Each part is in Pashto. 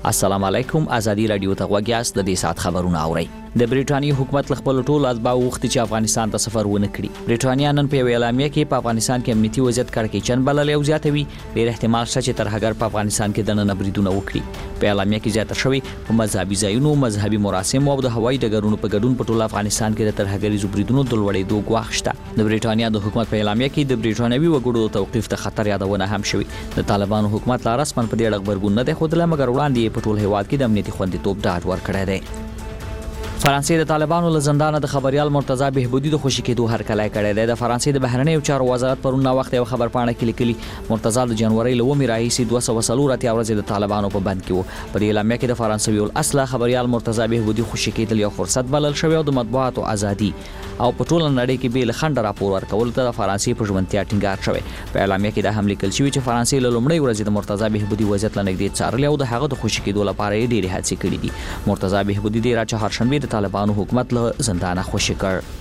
السلام علیکم. ازادي رادیو ته غوږ یاست. د دې سات خبرونه اورئ. د بریټانیا حکومت خپل ټول اتباع وغوښتي چې افغانستان ته سفر ونه کړي. بریټانیا نن په اعلامیه کې په افغانستان کې امنیتي وضعیت کړکېچن بللی او زیاتوي ډېر احتمال شته چې ترهګر په افغانستان کې دننه بریدونه وکړي. په اعلامیه کې زیاته شوی په مذهبي ځایونو، مذهبي مراسم او د هوایي ډګرونو په ګډون په ټول افغانستان کې د ترهګریزو بریدونو د لوړېدو ګواښ شته. د بریټانیا د حکومت په اعلامیه کې د بریټانوي وګړو د توقیف د خطر یادونه هم شوی. د طالبانو حکومت لا رسماً په دې اړه خبرګون نه دی ښودلی، مګر وړاندې په ټول هیواد کې د امنیتي خوندیتوب ډاډ ورکړی دی. فرانسې د طالبانو له زندانه د خبريال مرتضی بهبودي د خوشي کېدو هرکلی کړی دی. د فرانسې د بهرنیو چارو وزارت پرون وخت یو خبرپاڼه کې لیکلي مرتضی د جنوري له 1 راهیسې 240 ورځې د طالبانو په بند کې و. په دې اعلامیه کې د فرانسوي الاصله خبريال مرتضی بهبودي خوشي کېدل یو فرصت بلل شوی او د مطبوعاتو ازادي او په ټول نړۍ کې به له خنډ راپور ورکول ته د فرانسې په ژمنتیا ټینګار شوی. په اعلامیه کې دا هم لیکل شوی چې فرانسې له لومړۍ ورځې د مرتضی بهبودي وضعیت لنګدې څارلی او د هغه د خوشي کېدو لپاره یې ډېرې هڅې کړې دي. مرتضی بهبودي د چهارشنبه د طالبانو حکومت له زندانه خوشي کړ.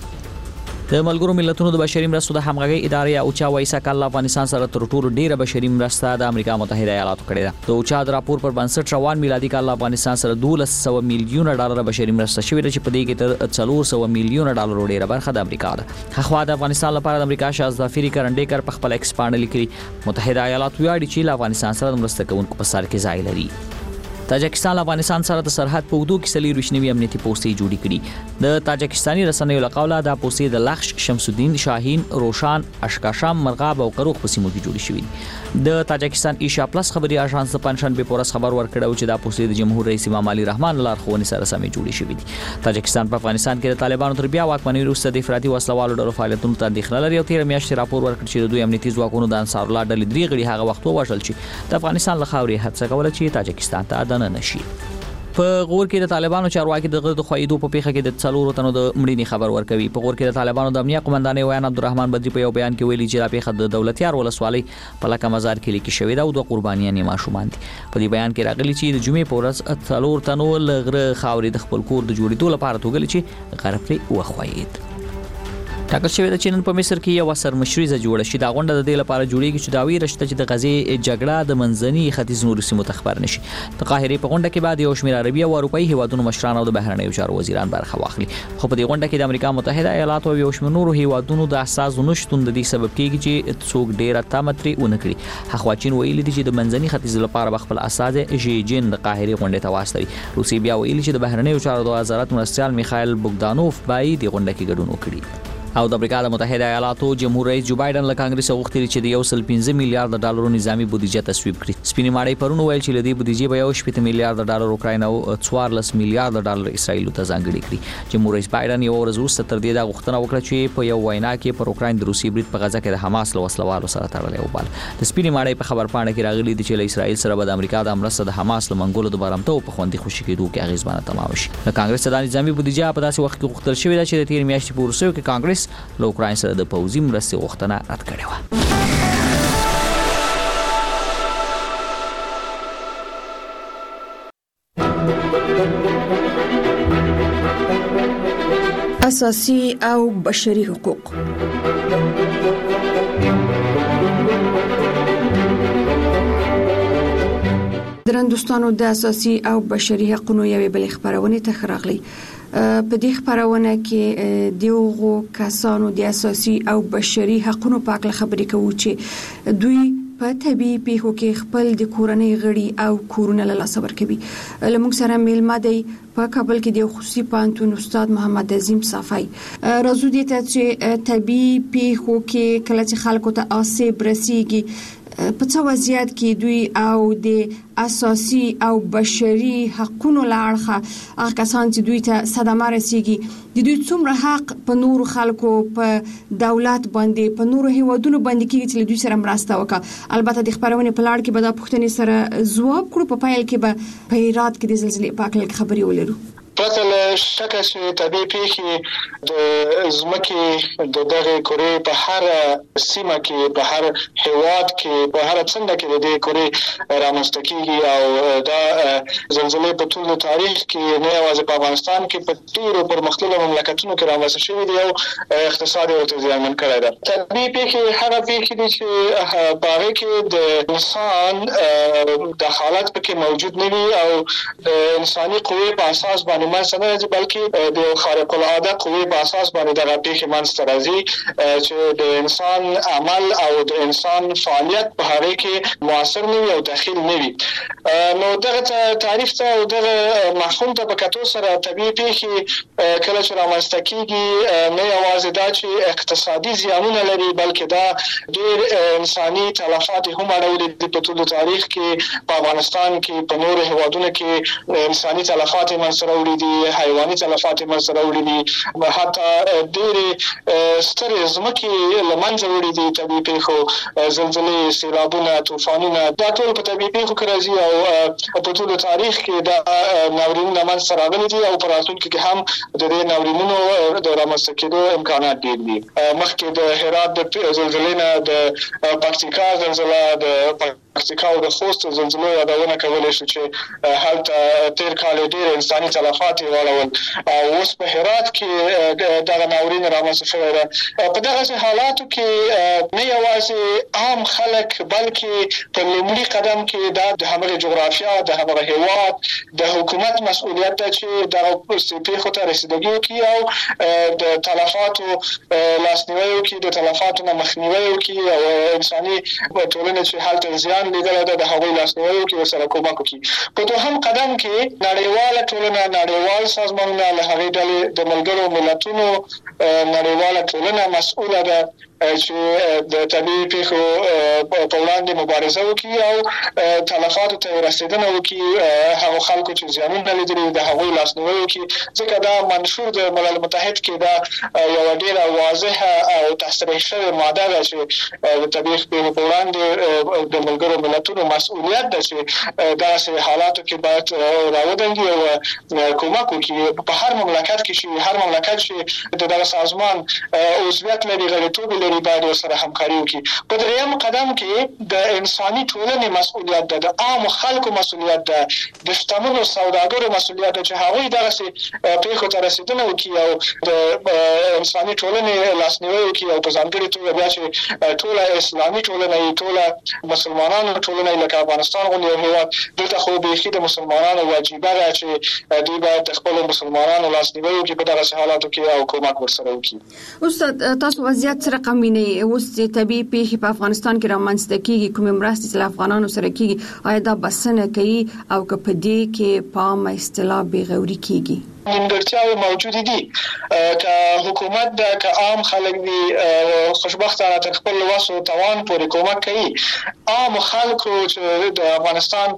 د ملګرو ملتونو د بشري مرستو د همغږي ادارې اوچا وایسا کله افغانستان سره تر ټولو ډیره بشري مرسته د امریکا متحده ایالاتو کړې ده. د اوچا د راپور پر بنسټ روان میلادي کال افغانستان سره 1200 میلیونه ډالر بشري مرسته شوې ده چې په دې کې تر 400 میلیونه ډالر ډیره برخه د امریکا ده. خو د افغانستان لپاره د امریکا شاهزادفری کرنډیکر په خپل ایکس باندې لیکلي متحده ایالات ویاړي چې افغانستان سره د مرسته کوونکو په سر کې ځای لري. تاجکستان له افغانستان سره د سرحد په اوږدو کې سلي روشنوي امنیتي پوستې جوړې کړي. د تاجکستاني رسنیو له قوله دا پوستې د لخش، شمس الدین، شاهین، روشان، اشکاشام، مرغاب او قروق په سیمو کې جوړې شوې. د تاجکستان ایشا پلس خبري اژانس د پنځشنبه په ورځ خبر ورکړی چې دا پوستې د جمهور رئیس امام علي رحمان لارښوونې سره سمې جوړې شوې دي. تاجکستان په افغانستان کې د طالبانو تر بیا واکمنۍ وروسته د افراطي وسلوالو ډلو فعالیتونو ته اندېښنه لري او تېره میاشت راپور ورکړ چې د دوی امنیتي ځواکونو د انصار الله ډلې 3 غړي هغه وخت ووژل چې د افغانستان له خاورې هڅه کوله چې تاجکستان ته دننه شي. په غور کې د طالبانو چارواکي د غرد خوایدو په پیښه کې د 4 تنو د مړینې خبر ورکوي. په غور کې د طالبانو د امنیه قومندان ویان عبدالرحمن بدری په یو بیان کې ویلي چې دا پیښه د دولتیار ولسوالۍ په لکه مزار کې لیکل شوې ده او 2 قربانیان یې ماشومان دي. په دې بیان کې راغلي چې د جمعې په ورځ 4 تنو لغره خاورې د خپل کور د جوړېدو لپاره توګل چې غرب پرې وخوایید. ټاکل شوی د چینن په مصر کې یو سرمشریزه جوړه شي. دا غونډه د دې لپاره جوړیږي چې دا ویره شته چې د غزې جګړه د منځني ختیځ نورو سیمو ته خبر نشي. د قاهرې په غونډه کې بعد یو شمېر عربي او اروپایي هیوادونو مشران او د بهرنیو چارو وزیران برخه واخلي. خو په دې غونډه کې د امریکا متحده ایالاتو او یو شمېر نورو هیوادونو د اساس نشټون د دې سبب کېږي چې څوک ډیره تامتري ونه کړي. حخواچین ویلي دي چې د منځني ختیځ لپاره خپل اساس جی جین د قاهرې غونډه ته واستوي. روسي بیا ویلي چې د بهرنیو چارو د وزارت مرستیال میخائیل بوګدانوف باید د غونډه کې ګډون وکړي. او د امریکا د متحده ایالاتو جمهور رئیس جو بایدن له کانګرس غوښتي چې د 1.5 میلیارډ ډالرو نظامی بودیجه تصویب کړي. سپینې ماړی پرون ویل چې لدی بودیجه به 1.8 میلیارډ ډالر اوکراین او 14 میلیارډ ډالر اسرائیل ته ځانګړي کړي. جمهور رئیس بایدن یو ورځ وروسته تر دې دا غوښتنه وکړه چې په یو وینا کې پر اوکراین د روسي برید په غزه کې د حماس له وسلوالو سره تړلې وبال. د سپینې ماړی په خبرپاڼه کې راغلي دي چې له اسرائیل سره به د امریکا د مرسته د حماس له منګولو د برمته په خوندي خوشي کېدو کې اغیزمنه تمام شي. د کانګرس د نظامی بودیجه په داسې وخت کې غوښتل شوې ده چې د تیر میاشتې په وروستیو کې کانګرس له اوکراین سره د پوځي مرستې غوښتنه رد کړې وه. اساسي او بشري حقوق. درندوستانو د اساسي او بشري حقوقو یوې بلې خبرونه ته خراغلي. په دې خبرونه کې دیوغو کسانو د اساسي او بشري حقوقو په اړه خبرې کوي چې دوی په طبي پیښو کې خپل د کورنۍ غړي او کورونه له لاسه ورکوي. لمونږ سره میلمه دی په کابل کې د خصوصي پوهنتون استاد محمد عظیم صافی. راځو دې ته چې طبي پیښو کې کله چې خلکو ته آسیب رسیږي په څه وضعیت کې دوی او د اساسي او بشري حقوقو لارخه هغه کسان چې دوی ته صدمه رسیږي د دوی څومره حق په نورو خلکو په دولت باندې په نورو هیوادونو باندې کېږي چې دوی سره مرسته وکړي. البته د خبرونه په لړ کې به دا پوښتنې سره ځواب کړو. په پایل کې به په هرات کې د زلزلې په اړه خبرې ولرو. پرته له شکه چې طبیعي پیښې د ځمکې د دغه کورې په هر سیمه کې، په هر هیواد کې، په هر څنډه کې د دې کورې رامنځته کېږي او دا زلزلې په ټول تاریخ کې نه یوازې په افغانستان کې په ډېرو پرمختللو مملکتونو کې رامنځته شوي دي او اقتصاد یې ورته زیانمن کړی ده. طبیعي پیښې هغه پیښې دي چې په هغې کې د انسان دخالت پکې موجود نه وي او د انساني قوې په اساس باندې منځته نه راځي، بلکې د یو خارق العاده قوې په اساس باندې دغه پیښې منځته راځي چې د انسان عمل او د انسان فعالیت په هغې کې مؤثر نه وي او دخیل نه وي. نو دغه تعریف ته او دغه مفهوم ته په کتو سره طبیعي پیښې کله چې رامنځته کېږي نه یوازې دا چې اقتصادي زیانونه لري، بلکې دا ډېر انساني تلفات هم اړولي دي. په ټول تاریخ کې په افغانستان کې په نورو هیوادونو کې انساني تلفات یې منځته راوړي دي، حیواني تلفات یې منځته راوړي دي، حتی ډېرې سترې ځمکې له منځه وړي دي. طبیعي پیښو زلزلې، سیلابونه، طوفانونه دا ټول په طبیعي پیښو کې راځي او په ټول تاریخ کې دا ناورینونه منځته راغلي دي او په راتلونکي کې هم د دې ناورینونو د رامنځته کېدو امکانات ډېر دي. مخکې د هرات د زلزلې نه د پکتیکا زلزله، د پکتیکا او د خوست زلزلو یادونه کولی شو چې هلته تېر کال ډېر انساني تلفات یې واړول او اوس په هرات کې دغه ناورین رامنځته شوی ده. په دغسې حالاتو کې نه یوازې عام خلک بلکې په لومړي قدم کې دا د همغې جغرافیا، د همغه هیواد د حکومت مسؤلیت ده چې دغه پیښو ته رسیدګي وکړي او د تلفاتو لاسنیوی وکړي، د تلفاتو نه مخنیوی وکړي او انساني ټولنې چې هلته زیان لیدلی ده د هغوی لاسنیوی وکړي، ورسره کومک وکړي. په دوهم قدم کې نړیواله ټولنه، نړیوال سازمانونه له هغې ډلې د ملګرو ملتونو نړیواله ټولنه مسؤله ده چې د طبیعي پیښو په وړاندې مبارزه وکړي او تلفاتو ته رسیدنه وکړي، هغو خلکو چې زیانونه لیدلي د هغوی لاسنیوی وکړي، ځکه دا منشور د ملل متحد کې دا یوه ډېره واضحه او تصریح شوې ماده ده چې د طبیعي پیښو په وړاندې د ملګرو ملتونو مسؤلیت ده چې داسې حالاتو کې باید راودنګي او کومک وکړي. په هر مملکت کې چې هر مملکت چې د دغه سازمان عضویت لري، غړیتوب لري، باید ورسره همکاري وکړي. په درېیم قدم کې د انساني ټولنې مسؤلیت ده، د عامو خلکو مسؤلیت ده، د شتمنو سوداګرو مسؤلیت ده چې هغوی دغسې پیښو ته رسیدنه وکړي او د انساني ټولنې لاسنیوی وکړي او په ځانګړې توګه بیا چې ټوله اسلامي ټولنه یې، ټوله مسلمانانو ټولنه یې، لکه افغانستان غوندې یو هېواد، دلته خو بیخي د مسلمانانو واجبه ده چې دوی باید د خپلو مسلمانانو لاسنیوی وکړي په دغسې حالاتو کې او کومک ورسره وکړي. استاد، تاسو وضعیت څه رقم وینئ؟ اوس چې طبیعي پیښې په افغانستان کې رامنځته کېږي، کومې مرستې چې له افغانانو سره کېږي، آیا دا بسنه کوي او که په دې کې په عامه اصطلاح بېغوري کېږي؟ نیمګړتیاوې موجودې دي. که حکومت ده، که عام خلک دي، خوشبختانه تر خپل وس او توان پورې کومک کوي. عام خلکو چې د افغانستان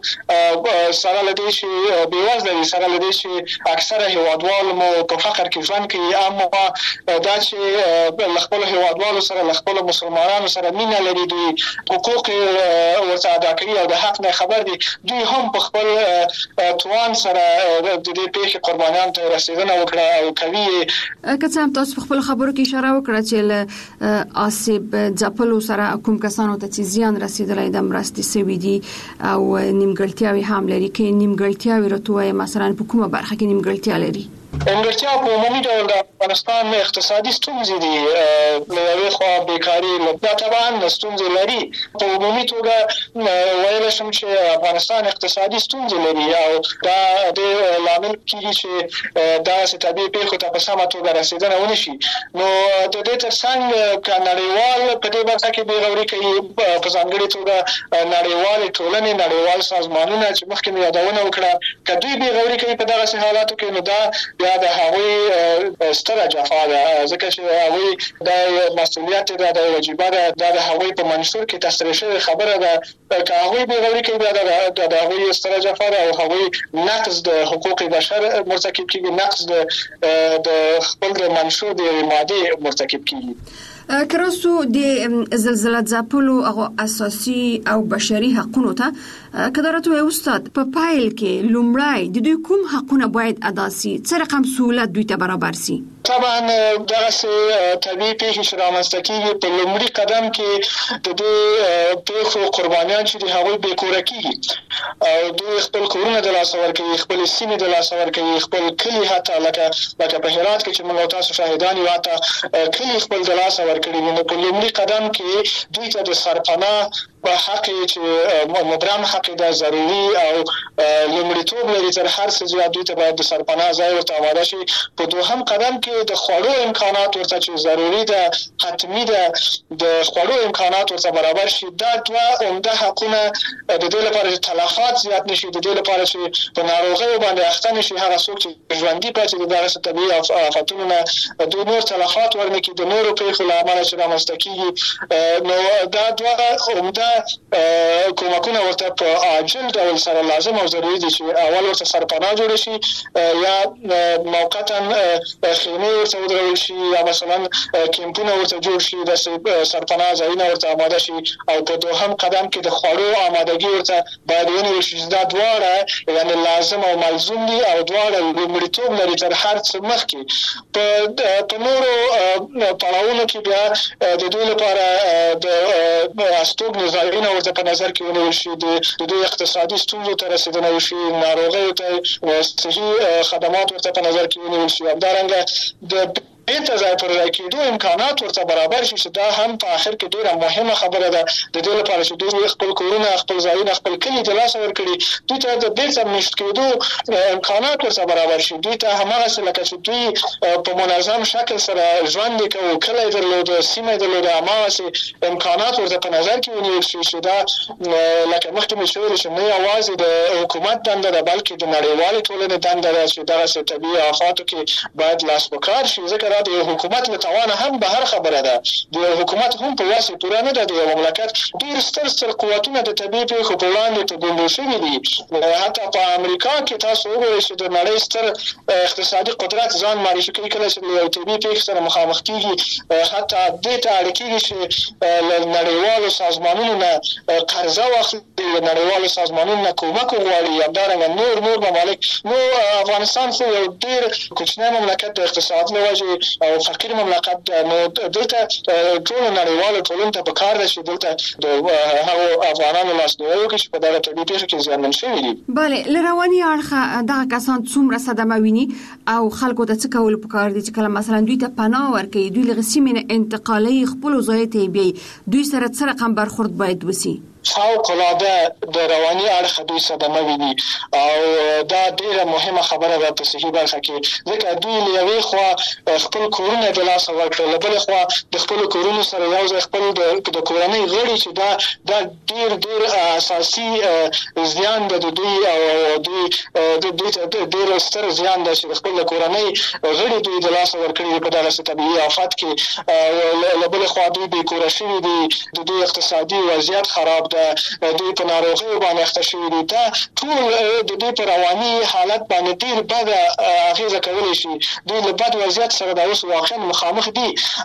سره له دې چې بېوزله دي، سره له دې چې اکثره هیوادوال مو په فقر کې ژوند کوي، اما دا چې له خپلو هیوادوالو سره، له خپلو مسلمانانو سره مینه لري، دوی حقوق ورته ادا کوي او د حق نه خبر دي، دوی هم په خپل توان سره د دې پیښې قربانیان رسیدنه وکړه او کوي. که څه هم تاسو په خپل خبرو کې اشاره وکړه چې له آسیب ځپلو سره کوم کسانو ته چې زیان رسیدلی د مرستې سوي دي او نیمګړتیاوې هم لري، که نیمګړتیاوې راته ووایې مثلا په کومه برخه کې نیمګړتیا لري؟ نیمګړتیا په عمومي ډول د افغانستان اقتصادي ستونزې دي. له یوې خوا بیکاري، دا طبعا ستونزې لري. په عمومي توګه ویلی شم چې افغانستان اقتصادي ستونزې لري او دا د لامل کېږي چې داسې طبیعي پیښو ته په سمه توګه رسیدنه ونه شي. نو د دې تر څنګ که نړیوال په دې برخه کې بېغوري کوي، په ځانګړې توګه نړیوالې ټولنې، نړیوال سازمانونه چې مخکې مې یادونه وکړه، که دوی بېغوري کوي په دغسې حالاتو کې، نو دا بیا د هغوی ستره جفا ده، ځکه چې هغوی دا مسؤلیت مسؤلیت ده د واجبات ده د هغوی په منشور کې تصریح شوی خبره ده که هغوی بېغوري کوي بیا د هغوی ستره جفا ده او هغوی نقض د حقوق بشر مرتکب کیږي، نقض د خپل د منشور د ماده مرتکب کیږي. کراسو د زلزلہ ځپلو او اساسي او بشري حقوقو ته کدارته استاد په پایل کې لومړی د دوی کوم حقونه باید ادا سي، څه رقم سہولت دوی ته برابر سي؟ طبعا دغه طبيعي پیښې چې رامنځته کیږي په لومړي قدم کې د دې پیښو قربانیان چې د هغوی بې کوره کیږي او دوی خپل کورونه د لاسه ورکوي، خپل سیمې د لاسه ورکوي، خپل کلی حتی لکه په هرات کې چې موږ تاسو شاهدان یو حتی کلی خپل د لاسه ورکړي. نو په لومړي قدم کې دوی ته د سرپناه په حق چې مبرم حق ده ضروري او لومړیتوب لري تر هر څه زیات دوی ته باید د سرپناه ځای ورته آماده شي. په دوهم قدم کې د خوړو امکانات ورته چې ضروري ده، حتمي ده د خوړو امکانات ورته برابر شي. دا دوه عمده حقونه د دې لپاره چې تلفات زیات نشي، د دې لپاره چې په ناروغیو باندې اخته نشي هغه څوک چې ژوندي پاتې دي دغه طبیعي آفتونو نه دوی نور تلفات ورنکړي د نورو پیښو له امله چې رامنځته کیږي. نو دا دوه عمده کومکونه ورته په عاجل ډول سره لازم او ضروري دي چې اول ورته سرپناه جوړ شي یا موقتا خیمې ورته ودرول شي یا مثلا کیمپونه ورته جوړ شي، د سرپناه ځایونه ورته آماده شي. او په دوهم قدم کې د خوړو آمادګي ورته باید ونیول شي. دا دواړه یعنی لازم او ملزوم دي او دواړه لومړیتوب لري تر هر څه مخکې. په نورو پړاوونو کې بیا د دوی لپاره د استوګنې ځایونه ورته په نظر کې ونیول شي، د دوی اقتصادي ستونزو ته رسیدنه وشي، ناروغیو ته صحي خدمات ورته په نظر کې ونیول شي. همدارنګه د بیرته ځای پر ځای کېدو امکانات ورته برابر شي چې دا هم په آخر کې ډېره مهمه خبره ده د دې لپاره چې دوی خپل کورونه، خپل ځایونه، خپل کلي د لاسه ورکړي، دوی ته د بیرته مېشت کېدو امکانات ورته برابر شي. دوی ته هماغسې لکه چې دوی په منظم شکل سره ژوند کوي، کلی درلوده، سیمه درلوده، هماغسې امکانات ورته په نظر کې ونیول شي چې دا لکه مخکې مې شویل چې نه یوازې د حکومت دنده ده بلکې د نړیوالې ټولنې دنده ده چې دغسې طبیعي آفاتو کې باید لاس په کار شي. ځکه د یو حکومت له توانه هم بهر خبره ده، د یو حکومت هم په واسه پوره نه ده. د یو مملکت ډېر ستر قوتونه د طبیعي پیښو په وړاندې په ګونډو شوي دي. حتی په امریکا کې تاسو وګورئ چې د نړۍ ستر اقتصادي قدرت ځان معرفي کوي کله چې له یو طبیعي پیښې سره مخامخ کېږي، حتی دې ته اړ کېږي چې له نړیوالو سازمانونو نه قرضه واخلي، له نړیوالو سازمانونو نه کومک وغواړي. همدارنګه نور ممالک. نو افغانستان خو یو ډېر کوچنی مملکت د اقتصاد له وجې او فقیر مملکت ده. نو دلته ټول نړیوالو ټولنو ته پکار ده چې دلته د هغو افغانانو لاسنیوی وکړي چې په دغه طبیعي پیښو کې زیانمن شوي دي. بله، له رواني اړخه دغه کسان څومره صدمه ویني او خلکو ته څه کول پکار دي چې کله مثلا دوی ته پناه ورکوي، دوی له سیمې نه انتقالوي، خپلو ځایو ته یې بیایي، دوی سره څه رقم برخورد باید وسي؟ فوق‌العاده د رواني اړخه دوی صدمه ویني او دا ډیره مهمه خبره ده په صحي برخه کې. ځکه دوی له یوې خوا خپل کورونه د لاسه ورکړل، له بلې خوا د خپلو کورونو سره یو ځای خپل د کورنۍ غړي چې دا ډېر اساسي زیان ده د دوی او دوی ته ډېر ستر زیان ده چې خپل کورنۍ غړي دوی د لاسه ورکړي په دغسې طبیعي آفت کې. له بلې خوا دوی بېکوره شوي دي، د دوی اقتصادي وضعیت خراب ده، دوی په ناروغیو باندې اخته شوي دي. دا ټول د دوی په رواني حالت باندې ډېر بده اغېزه کولی شي. دوی له بد وضعیت سره دا اوس واقعا مخامخ دي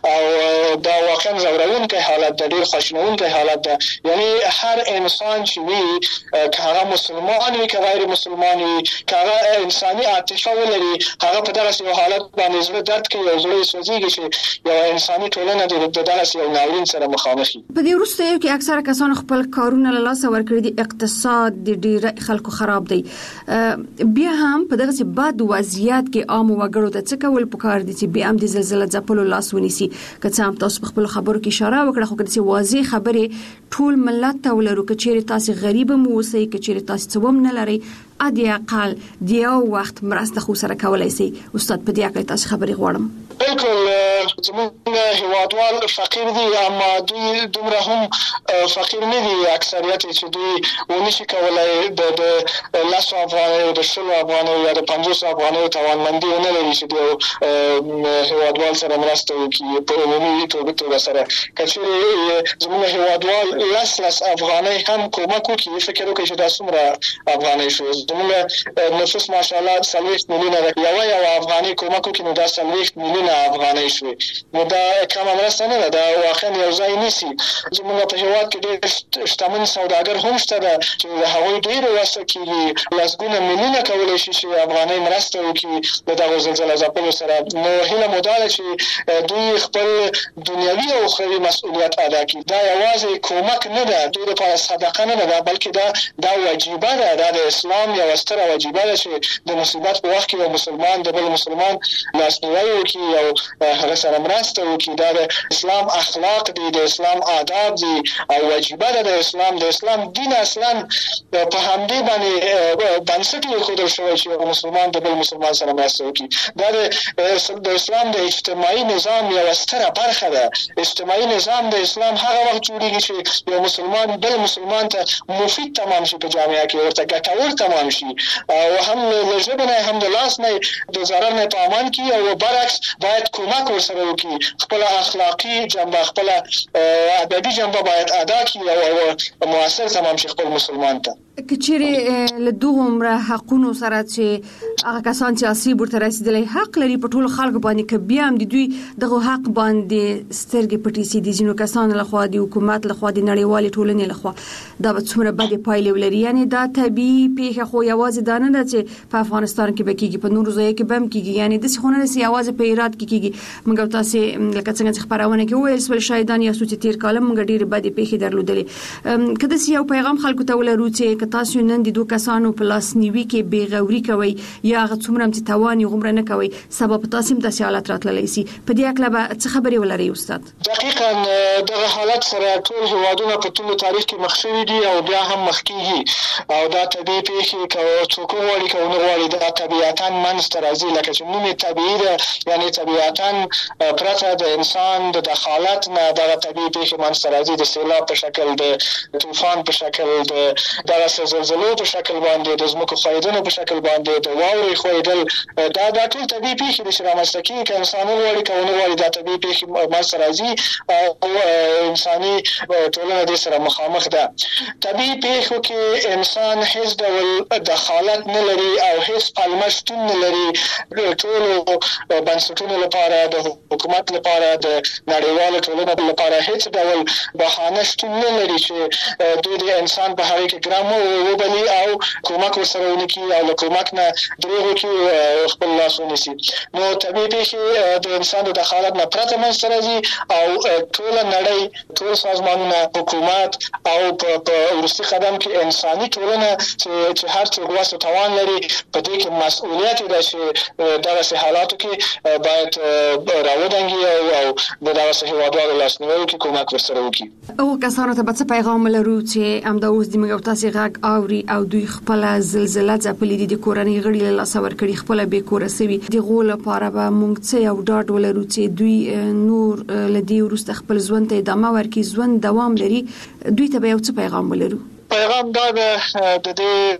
او دا واقعا ځورونکی حالت ده، ډېر خواشینونکی حالت ده. یعنی هر انسان چې وي، که هغه مسلمان وي که غیر مسلمان وي، که هغه انساني عاطفه ولري، هغه په دغسې یو حالت باندې زړه درد کوي او زړه یې سوځېږي چې یوه انساني ټولنه د دغسې یو ناورین سره مخامخ وي. په دې وروستیو کې اکثره کسان خپل کارونه له لاسه ورکړي دي، اقتصاد د ډېر خلکو خراب دی. بیا هم په دغسې بد وضعیت کې عامو وګړو ته څه کول پکار دي چې بیا هم د زلزله ځپلو لاس ونیسي؟ که څه هم تاسو په خپلو خبرو کې اشاره وکړه، خو که داسې واضح خبرې ټول ملت ته ولرو، که چیرې تاسې غریب هم اوسئ، که چیرې تاسې څه هم نه لرئ، ادي اقل د یو وخت مرسته خو سره کولای شي. استاد په دې اړه تاسو خبري غواړم. بالکل زموږ هیوادوال فقیر دي، اما دوی دومره هم فقیر نه دي اکثریت چې دوی ونشي کولای د لاسو افغانۍ د شلو افغانۍ یا د 50 افغانۍ توانمندي نه لري چې د هیوادوال سره مرسته وکړي په عمومي توګه سره. کچېرې زموږ هیوادوال لس افغانۍ هم کومک وکړي، فکر وکړي چې دا څومره افغانۍ شو. زموږ نفوس ماشاءالله 40 میلیونه ده، یو افغانۍ کومک وکړي نو دا 40 میلیونه افغانۍ شوې. نو دا کومه مرسته نه ده، دا واقعا یو ځای نیسي. زموږ په هیواد کې ډېر شتمن سوداګر هم شته ده چې د هغوی ډېرې وسه کېږي لسګونه میلیونه کولی شي چې افغانۍ مرسته وکړي د دغو زلزله ځپلو سره. نو هیله مو دا ده چې دوی خپل دنیوي او اخروي مسؤلیت ادا کړي. دا یوازې کومک نه ده، دوی لپاره صدقه نه ده، بلکې دا وجیبه ده. دا د اسلام یوه ستره وجیبه ده چې د مصیبت په وخت کې یو مسلمان د بل مسلمان لاسنیوی وکړي او هغه سره مرسته وکړي. دا د اسلام اخلاق دي، د اسلام آداب دي او وجیبه ده د اسلام دین اصلا په همدې باندې بنسټ ایښودل شوی چې یو مسلمان د بل مسلمان سره مرسته وکړي. دا د اسلام د اجتماعي نظام یوه ستره برخه ده. اجتماعي نظام د اسلام هغه وخت جوړېږي چې یو مسلمان بل مسلمان ته مفید تمام شي، په جامعه کې ورته ګټور تمام شي، او هم له ژبې نه هم د لاس نه د ضرر نه په امان کې، او برعکس باید کومک ورسره وکړي. خپل اخلاقي جنبه، خپل ادبي جنبه باید ادا کړي او مؤثر تمام شي خپل مسلمان ته. کچېرې له دومره حقونو سره چې هغه کسان چې اصلي ورته رسیدلی حق لري په ټولو خلکو باندې، که بیا هم د دوی دغه حق باندې سترګې پټې سي د ځینو کسانو لخوا، د حکومت لخوا، د نړیوالې ټولنې لخوا، دا به څومره بدې پایلې ولري. یعنې دا طبیعي پیښه خو یوازې دا نه ده چې په افغانستان کې به کېږي، په نورو ځایو کې به هم کېږي. یعنې داسې خو نه ده چې یوازې په هرات کې کېږي. موږ او تاسې لکه څنګه چې خپرونه کې وویل شول شاهدان یاستو چې تېر کال موږ ډېرې بدې پیښې درلودلې. که داسې یو پیغام خلکو ته ولرو چې تاسو نن د دوه کسانو په لاسنیوي کې بېغوري کوئ یا هغه څومره چې توان یې غومره نه کوئ، سبا په تاسو هم داسې حالت راتللی شي، په دې هکله به څه خبرې ولرئ استاد؟ دقیقاً دغه حالت سره ټول هیوادونه په ټول تاریخ کې مخ شوي دي او بیا هم مخ کېږي. او دا طبیعي پیښې که څوک وغواړي که ونه غواړي دا طبیعتاً منځته راځي. لکه چې نوم یې طبیعي ده، یعنې طبیعتاً پرته د انسان د دخالت نه دغه طبیعي پیښې منځته راځي، د سیلاب په شکل، د طوفان په شکل، د دغسې زلزلو په شکل باندې، د ځمکو ښویدنو په شکل باندې، د واورې ښویدل. دا ټول طبیعي پیښې دي چې رامنځته کېږي. که انسان وغواړي که ونه غواړي دا طبیعي پیښې منځته راځي او انساني ټولنه دې سره مخامخ ده. طبیعي پیښو کې انسان هیڅ ډول دخالت نه لري او هیڅ پلمه شتون نه لري. ټولو بنسټونو لپاره، د حکومت لپاره، د نړیوالو ټولنو لپاره هیڅ ډول بهانه شتون نه لري چې دوی د انسان په هغې کې ګرم وبلي او کومک ورسره ونه کړي او له کومک نه دروغ وکړي، خپل لاس ونیسي. نو طبیعي پیښې د انسان د دخالت نه پرته منځته راځي او ټوله نړۍ، ټول سازمانونه، حکومت او په وروستي قدم کې انساني ټولنه چې هر څوک وس او توان لري په دې کې مسؤلیت ده چې دغسې حالاتو کې باید راودنګي او د دغسې هیوادوالو لاسنیوی وکړي، کومک ورسره وکړي. هغو کسانو ته به څه پیغام لرو چې همدا اوس د موږ او تاسې غږ اوري او دوی خپله زلزله ځپلې دي، د کورنۍ غړي له لاسه ورکړي، خپله بېکوره سوي، د هغو لپاره به موږ څه یو ډاډ ولرو چې دوی نور له دې وروسته خپل ژوند ته ادامه ورکړي، ژوند دوام لري، دوی ته به یو څه پیغام ولرو؟ پیغام دا ده د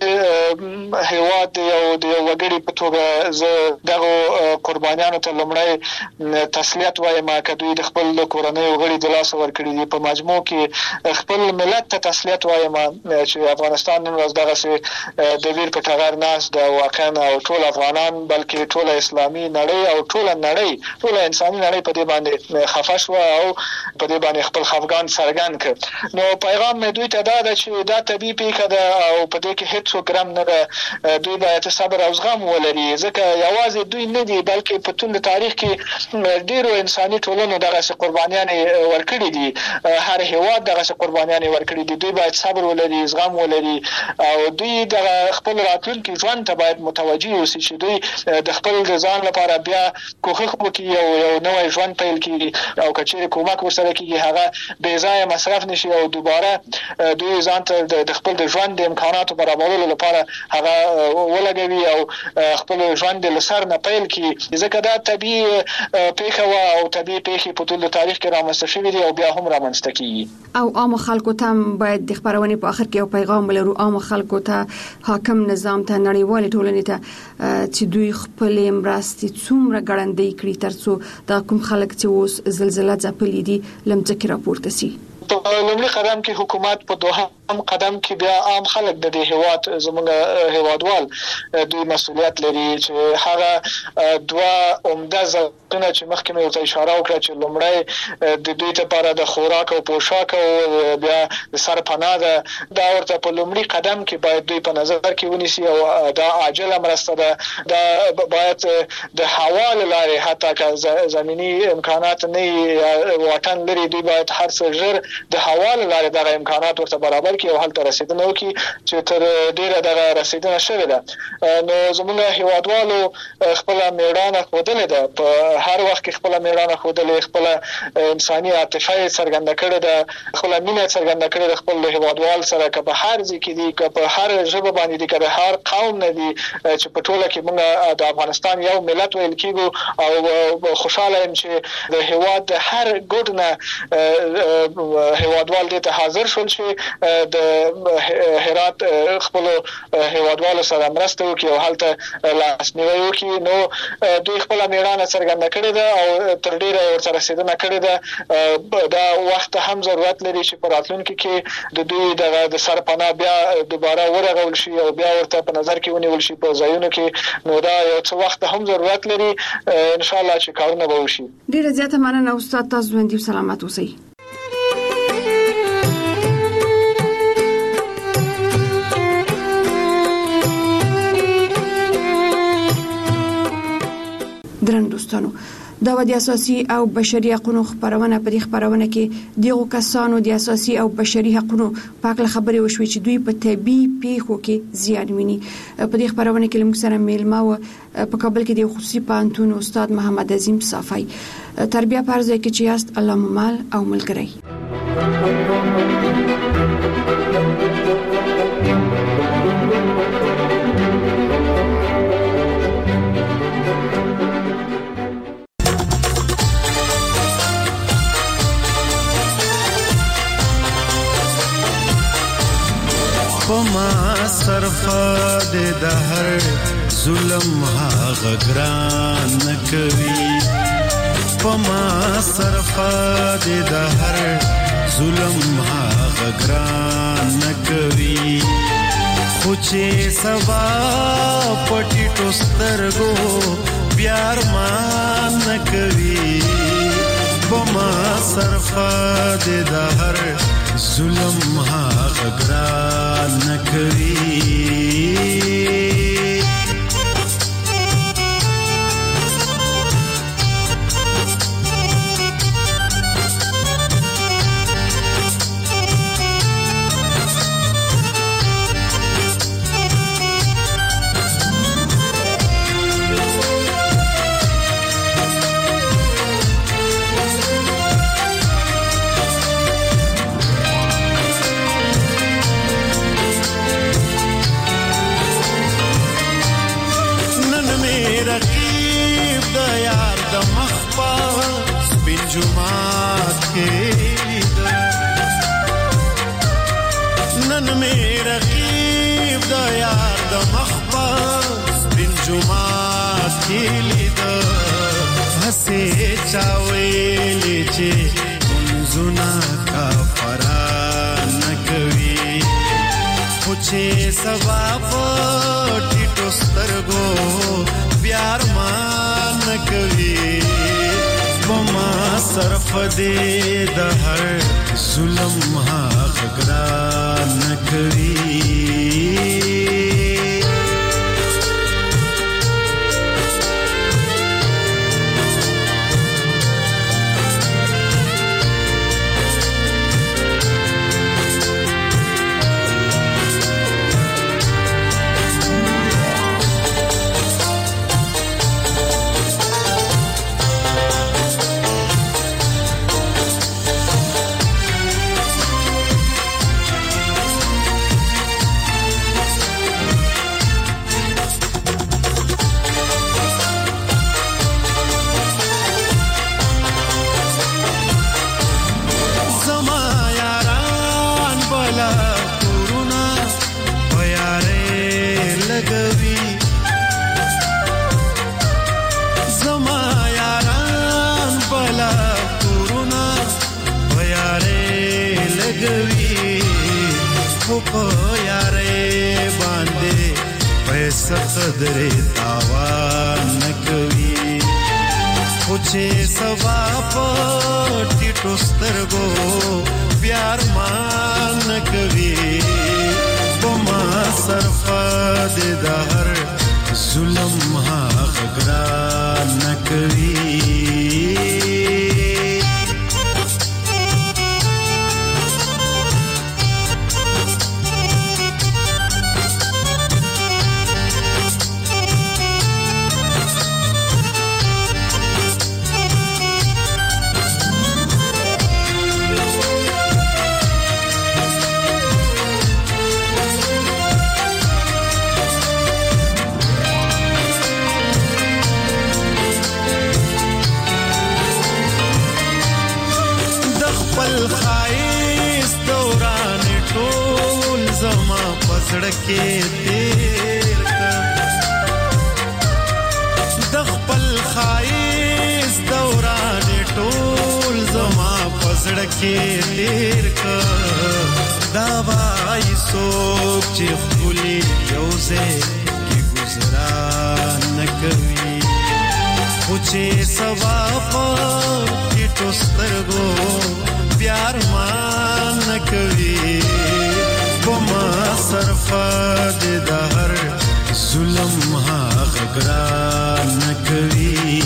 دې هیواد د یو وګړي په توګه زه دغو قربانیانو ته لومړی تسلیت وایم که دوی د خپل کورنیو غړي د لاسه ورکړي دي. په مجموع کې خپل ملت ته تسلیت وایم چې افغانستان نن ورځ دغسې د ویر په ټغر ناست ده واقعا، او ټول افغانان بلکې ټوله اسلامي نړۍ او ټوله نړۍ، ټوله انساني نړۍ په دې باندې خفه شوه او په دې باندې خپل خفګان څرګند کړ. نو پیغام مې دوی ته دا ده چې دا طبیعي پیښه ده او په دې کې هیڅ ګرم نه ده. دوی باید صبر او زغم ولري، ځکه یوازې دوی نه دي بلکې په ټول تاریخ کې ډیرو انساني ټولنو دغسې قربانیانې ورکړي دي، هر هیواد دغسې قربانیانې ورکړي دي. دوی باید صبر ولري، زغم ولري او دوی د خپل راتلونکي ژوند ته باید متوجه اوسي چې دوی د خپل د ځان لپاره بیا کوښښ وکړي، یو نوی ژوند پیل کړي او که چیرې کومک ورسره کېږي هغه بې ځایه مصرف نشي او دوباره دوی ځان ته د خپل د ژوند د امکاناتو برابرولو لپاره هغه ولګوي او خپل ژوند له سر نه پیل کړي، ځکه دا طبيعي پیښه و او طبيعي پیښې په ټول تاریخ کې رامنځته شوې دي او بیا هم رامنځته کیږي. او عام خلکو ته باید د خبرونې په اخر کې یو پیغام ولرو، عام خلکو ته، حاکم نظام ته، نړیوال ټولنې ته، چې دوی خپل مرستې څومره ګړندۍ کړي ترڅو دا کوم خلک چې اوس زلزلہ ځپلي دي لمځکه راپورته شي. په لومړي قدم کې حکومت، په دوهم قدم کې بیا عام خلک د دې هیواد زموږ هیوادوال دوی مسؤلیت لري چې هغه دوه عمده ځواکونه چې مخکې مې ورته اشاره وکړه چې لومړی د دوی لپاره د خوراک او پوشاک او بیا د سرپناه ده، دا ورته په لومړي قدم کې باید دوی په نظر کې ونیسي او دا عاجله مرسته ده. دا باید د هوا له لارې حتی که زمینی امکانات نه واټن لري، دوی باید هر څه ژر د هوا له لارې دغه امکانات ورته برابر کړي او هلته رسیدنه وکړي چې تر ډیره دغه رسیدنه شوې ده. نو زموږ هیوادوالو خپل میړانه ښودلې ده، په هر وخت کې خپل میړانه ښودلې، خپل انساني عاطفه څرګنده کړې ده، خپل مینه څرګنده کړې ده خپل هیوادوال سره، که په هر ځای کې دي، که په هر ژبه باندې دي، که د هر قوم نه دي، چې په ټوله کې موږ د افغانستان یو ملت ویل کېږو او خوشاله یم چې د هیواد د هر ګوټ نه هیوادوال دې ته حاضر شول چې د هرات خپل هیوادوالو سره مرسته وکړي او هلته لاسنیوي وکړي. نو دوی خپل میړانه څرګنده کړې ده او تر ډیره ورته رسیدنه کړې ده. دا وخت هم ضرورت لري چې په راتلونکي کې د دوی د سرپناه بیا دوباره ورغول شي او بیا ورته په نظر کې ونیول شي په ځایونو کې. نو دا یو څه وخت هم ضرورت لري، ان شاء الله چې کارونه به وشي. ډیره زیاته مننه استاد، تاسو ژوندي او سلامت اوسئ. درن دوستانو، دا د اساسي او بشري حقوقو خبرونه په دې خبرونه کې دغه کسانو د اساسي او بشري حقوقو په اړه خبرې وشوي چې دوی په طبي پیښو کې زیان ویني. په دې خبرونه کې موږ سره میلمه و په کابل کې د خصوصي پانتون استاد محمد عظیم صافی. تربیه پرځای کې چې یاست الله ممال او ملګری. پما صرفه د هر ظلم هغه ګران نکوي، پما صرفه د هر ظلم هغه ګران نکوي، خو چې سبا پټیټو سترګو بیار مان نکوي، پما صرفه د هر ظلم هغه ګران نکوي. جمعات کې نن مې رقیب د یار د مخبر بن جمعات کې لید هسه چاوي چې منزنا کا فران کوي، خو چې سبا پټیټو سترګو بیار مان کوي، پما صرف دې د هر ظلم هغه ګران نکوي. کوي خو په یارې باندې پیسې قدرې تاوان کوي خو چې سبا په ټیټو سترګو پیار مان کوي په ما صرفه د هر ظلم حق ګران کوي سړکې تیر د خپل خایس دوران ټول زما پسړکې تیر دا وای سوچ چې خولي یوځه کې گزاران کوي خو چې سوا په ټیټو سترګو پیار مان کوي وما صرفه د هر ظلم حق ګران کوي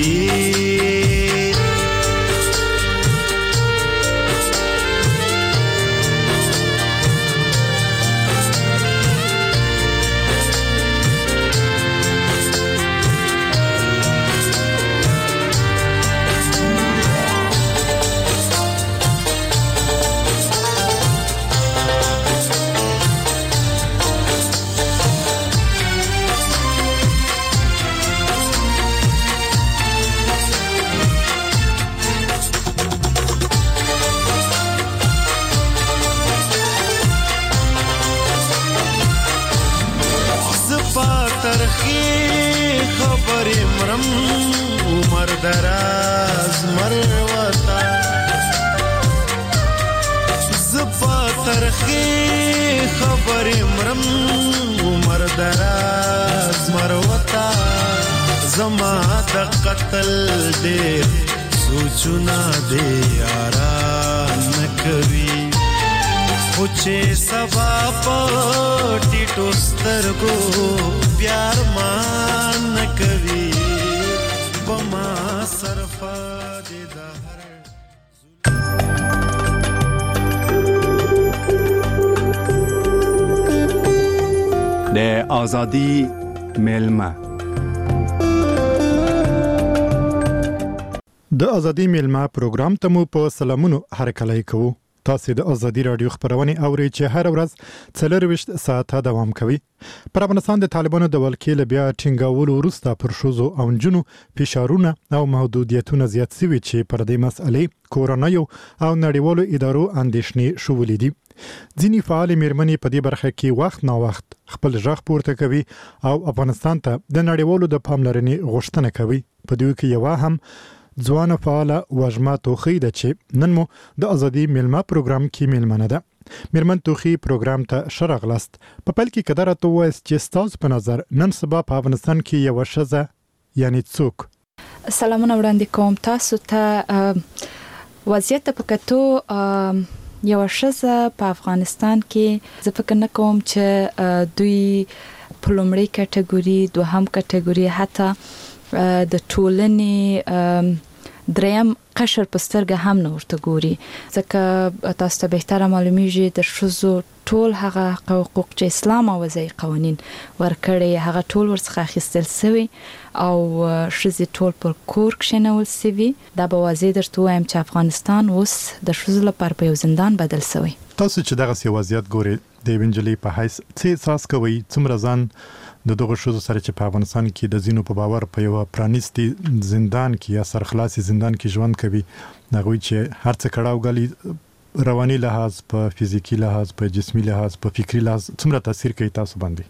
دراز مروتا زفا ترخی خبر مرم عمر دراز مروتا زما د قتل دے سوچنا دے یاران کوي پوچھے سبا پټی ټوسترګو پیار مان کوي وما صرفا د دهر د آزادی میلمه د آزادی میلمه پروګرام ته مو په سلامونو هرکلی کوو. تاسو د آزادی رادیو خبرونه اورئ چې هر ورځ 24 ساعته دوام کوي. پر افغانستان د طالبانو د ولکې بیا ټینګاولو وروسته پر شوزو او جنو فشارونه او محدودیتونه زیات شوي چې پر دې مسئلې کورونایو او نړیوالو ادارو اندېښنې شولې دي. ځینې فعال میرمنې په دې برخه کې وخت نا وخت خپل ژغ پورته کوي او افغانستان ته د نړیوالو د پاملرنې غوښتنه کوي. په دې کې یو هم ځوان فعال وژما توخی د چې نن مو د آزادی میلمه پروګرام کې میلمنه ده. میرمن توخی پروګرام ته شرغلست په پل کې قدرت تو وایس چې تاسو په نظر نن سبا په افغانستان کې یو شزه یعنی څوک سلامونه وړاندې کوم تاسو ته وضعیت په کتو یو شزه په افغانستان کې زه فکر نه کوم چې دوی په لومړۍ کټګوري دوهم کټګوري حتی د ټولنې دریم قشر پسترګه هم نه ورته ګوري ځکه تاسو ته بهتره معلومیږي د شوزو ټول هغه حقوق چې اسلام او وضعي قوانين ورکړي هغه ټول ورڅخه اخیستل شوی او شوزي ټول پر کور کښنول شوی دا به واضح درته وایم چې افغانستان اوس د شوزو لپاره په یو زندان بدل شوی. تاسو چې دغه وضعیت ګوري د وینجلی په حیث څه احساس کوي څومره ځان د دغه شوزو سره چې په افغانستان کې د زینو په باور په یو پرانیستي زندان کې یا سرخلاصي زندان کې ژوند کوي هغه چې هر څه کړهو غلي رواني لحاظ په فزیکی لحاظ په جسمي لحاظ په فکری لحاظ څومره تاثیر کوي تاسو باندې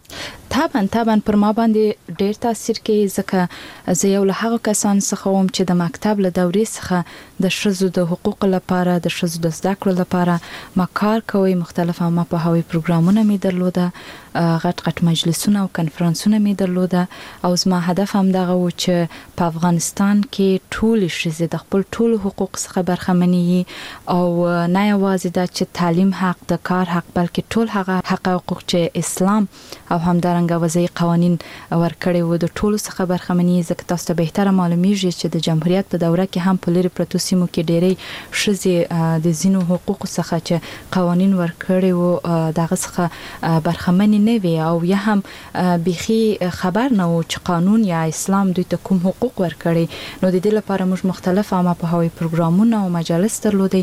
طبعا پر ما باندې ډیر تاثیر کوي ځکه زه یو له هغه کسان څخه وم چې د مکتب له دورې څخه د شذو د حقوق لپاره د شذو د زده کړو لپاره ما کار کوي مختلفه ما په هوی پروګرامونه می درلوده غټ مجلسونه او کنفرانسونه می درلوده او زما هدف هم دغه و چې په افغانستان کې ټول شذې د خپل ټول حقوق څخه برخمنې او نه یوازې د تعلیم حق د کار حق بلکې ټول هغه حقوق چې اسلام او همدارنګه وضعي قوانين ورکړي وو د ټولو څخه برخمنې ځکه تاسو ته بهتره معلومیږي چې د جمهوریت په دوره کې هم په لری پروتو سیمو کې ډېری شذې د زینو حقوق څخه چې قوانين ورکړي وو دغه څخه برخمنې نه وي او یا هم بيخي خبر نه و چې قانون یا اسلام دوی ته کوم حقوق ورکړي نو د دې لپاره موږ مختلف عامه په هوی پروګرامونه او مجالس درلودي